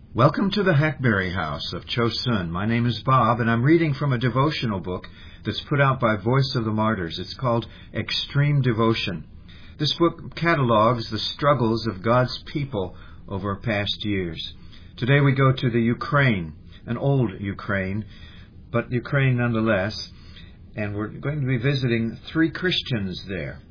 Welcome to the Hackberry House of Chosun. My name is Bob, and I'm reading from a devotional book that's put out by Voice of the Martyrs. It's called Extreme Devotion. This book catalogs the struggles of God's people over past years. Today we go to the Ukraine, an old Ukraine, but Ukraine nonetheless, and we're going to be visiting three Christians there.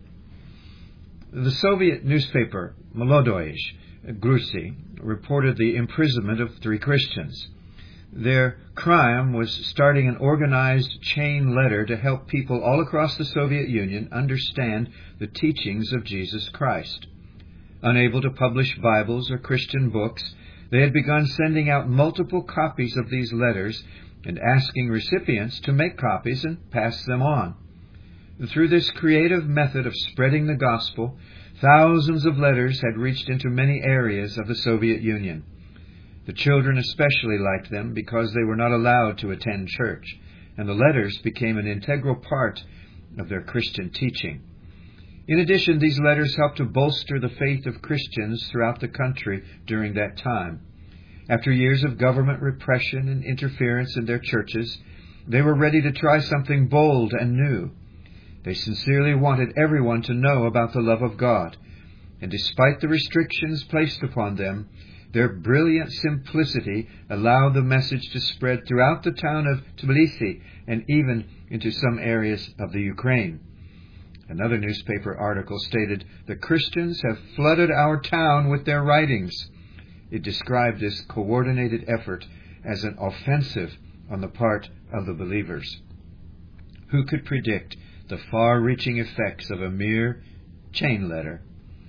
The Soviet newspaper Molodoi Gruzhy reported the imprisonment of three Christians. Their crime was starting an organized chain letter to help people all across the Soviet Union understand the teachings of Jesus Christ. Unable to publish Bibles or Christian books, they had begun sending out multiple copies of these letters and asking recipients to make copies and pass them on. Through this creative method of spreading the gospel, thousands of letters had reached into many areas of the Soviet Union. The children especially liked them because they were not allowed to attend church, and the letters became an integral part of their Christian teaching. In addition, these letters helped to bolster the faith of Christians throughout the country during that time. After years of government repression and interference in their churches, they were ready to try something bold and new. They sincerely wanted everyone to know about the love of God, and despite the restrictions placed upon them, their brilliant simplicity allowed the message to spread throughout the town of Tbilisi and even into some areas of the Ukraine. Another newspaper article stated, "The Christians have flooded our town with their writings." It described this coordinated effort as an offensive on the part of the believers. Who could predict the far-reaching effects of a mere chain letter?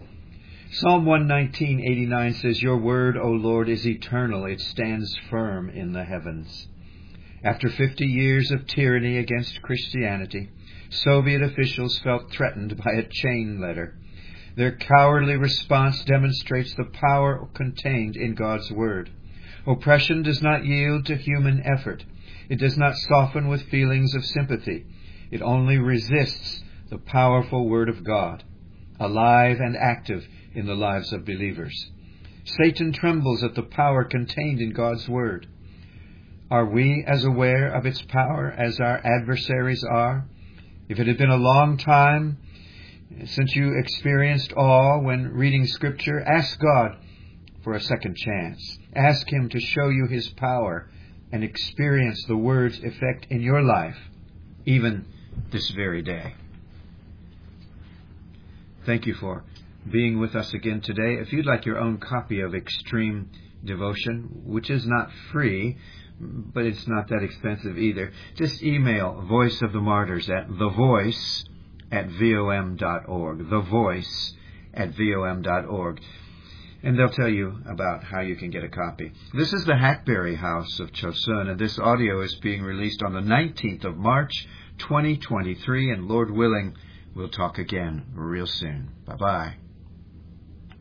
Psalm 119:89 says, "Your word, O Lord, is eternal. It stands firm in the heavens." After 50 years of tyranny against Christianity, Soviet officials felt threatened by a chain letter. Their cowardly response demonstrates the power contained in God's word. Oppression does not yield to human effort. It does not soften with feelings of sympathy. It only resists the powerful Word of God, alive and active in the lives of believers. Satan trembles at the power contained in God's Word. Are we as aware of its power as our adversaries are? If it had been a long time since you experienced awe when reading Scripture, ask God for a second chance. Ask Him to show you His power and experience the Word's effect in your life, even this very day. Thank you for being with us again today. If you'd like your own copy of Extreme Devotion, which is not free, but it's not that expensive either, just email Voice of the Martyrs at thevoice@vom.org, thevoice@vom.org, and they'll tell you about how you can get a copy. This is the Hackberry House of Chosun, and this audio is being released on the 19th of March, 2023, and Lord willing, we'll talk again real soon. Bye-bye.